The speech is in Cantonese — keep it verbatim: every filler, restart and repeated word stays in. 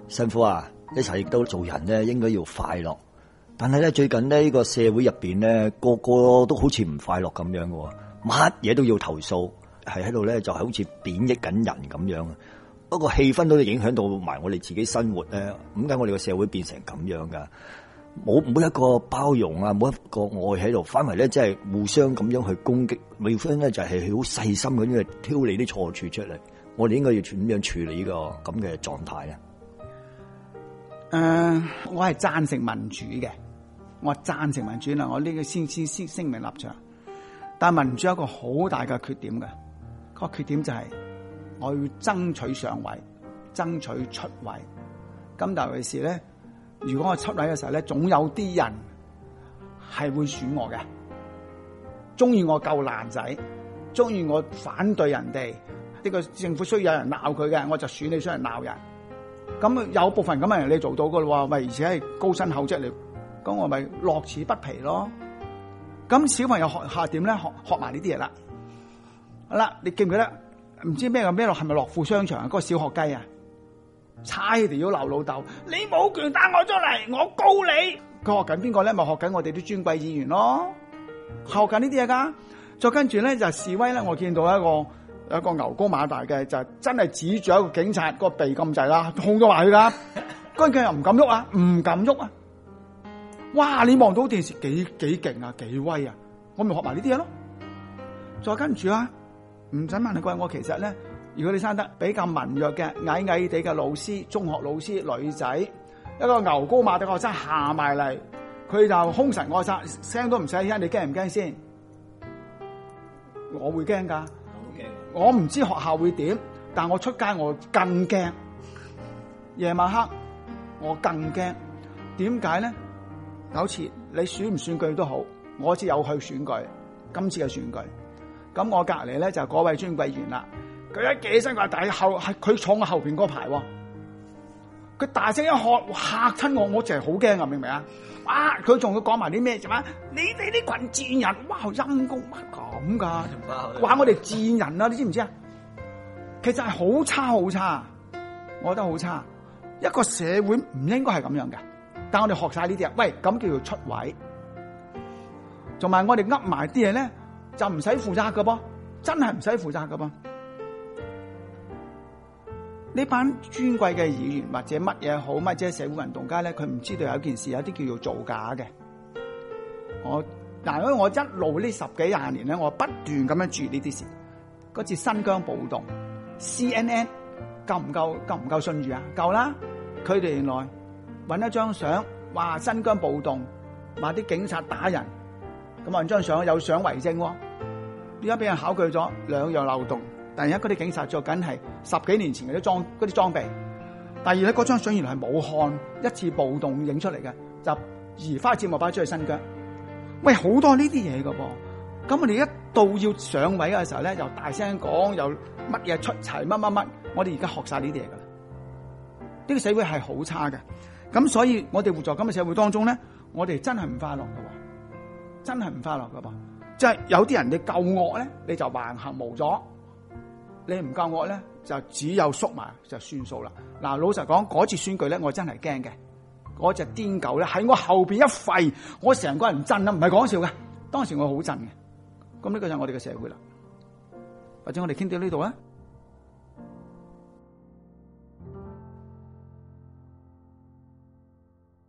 辛苦啊！一齊亦都做人咧，應該要快樂。但係咧，最近呢，呢個社會入邊咧，個個都好似唔快樂咁樣嘅，乜嘢都要投訴，係喺度咧就係好似貶抑緊人咁樣啊！不過氣氛都影響到埋我哋自己生活咧。點解我哋個社會變成咁樣噶？冇冇一個包容啊，冇一個愛喺度，反為咧即係互相咁樣去攻擊，互相咧就係好細心咁樣去挑你啲錯處出嚟。我哋應該要點樣處理呢個咁嘅狀態咧？ 誒、呃，我係贊成民主嘅，我贊成民主啦，我呢個先先先聲明立場。但民主有一個好大嘅缺點嘅，個缺點就係我要爭取上位，爭取出位。咁但係是咧，如果我出位嘅時候咧，總有啲人係會選我嘅，中意我夠爛仔，中意我反對人哋。呢個政府需要有人鬧佢嘅，我就選你出嚟鬧人。咁有部分咁嘅人你做到噶啦，咪而且係高薪厚職嚟，咁我咪樂此不疲咯。咁小朋友學下點咧？學學埋呢啲嘢啦。好啦，你記唔記得？唔知咩個咩落係咪樂富商場啊？嗰個小學雞啊，差條要鬧老豆，你冇權打我出嚟，我告你。佢學緊邊個咧？咪學緊我哋啲尊貴議員咯，學緊呢啲嘢噶。再跟住咧就示威咧，我見到一個。有一個牛高馬大嘅就真係指住一個警察個鼻咁滯啦，控咗埋佢啦，跟住又唔敢喐啊，唔敢喐啊！哇！你望到電視幾幾勁啊，幾威啊！我咪學埋呢啲嘢咯。再跟住啊，唔使問你貴，我其實咧，如果你生得比較文弱嘅矮矮地嘅老師，中學老師女仔，一個牛高馬大嘅學生行埋嚟，佢就兇神惡煞，聲都唔使聽，你驚唔驚先？我會驚㗎。我唔知學校會點，但我出街我更驚。夜晚黑我更驚。點解咧？有次你選唔選舉都好，我只有去選舉。今次嘅選舉，咁我隔籬咧就嗰位尊貴員啦。佢一企起身話，但係後係佢坐我後邊嗰排，佢大聲一喝嚇親我，我淨係好驚啊！明唔明啊？哇！佢仲要講埋啲咩啫嘛？你哋呢群賤人，哇！陰公乜咁噶？話我哋賤人啊！你知唔知啊？其實係好差好差，我覺得好差。一個社會唔應該係咁樣嘅，但我哋學晒呢啲啊，喂，咁叫做出位。同埋我哋噏埋啲嘢咧，就唔使負責噶噃，真係唔使負責噶噃。呢班尊貴嘅議員或者乜嘢好，乜嘢社會運動家咧，佢唔知道有一件事，有啲叫做造假嘅。我嗱，因為我一路呢十幾廿年咧，我不斷咁樣注意呢啲事。嗰次新疆暴動 ，C N N 夠唔夠夠唔夠信譽啊？夠啦！佢哋原來搵一張相，話新疆暴動，話啲警察打人，咁啊張相有相為證，而家俾人考據咗兩樣漏洞。第一，嗰啲警察着緊係十幾年前嘅啲裝嗰啲裝備；第二咧，嗰張相原來係武漢一次暴動影出嚟嘅，就移花接木擺出去新疆。喂，好多呢啲嘢噶噃，咁我哋一到要上位嘅時候咧，又大聲講，又乜嘢出齊乜乜乜，我哋而家學晒呢啲嘢噶啦。呢個社會係好差嘅，咁所以我哋活在咁嘅社會當中咧，我哋真係唔快樂噶，真係唔快樂噶噃。即係有啲人你夠惡咧，你就橫行無阻。你唔夠惡咧，就只有縮埋就算數啦。嗱，老實講，嗰次選舉咧，我真係驚嘅。嗰隻癲狗咧喺我後邊一吠，我成個人震啊，唔係講笑嘅。當時我好震嘅。咁呢個就係我哋嘅社會啦。或者我哋傾到呢度啊。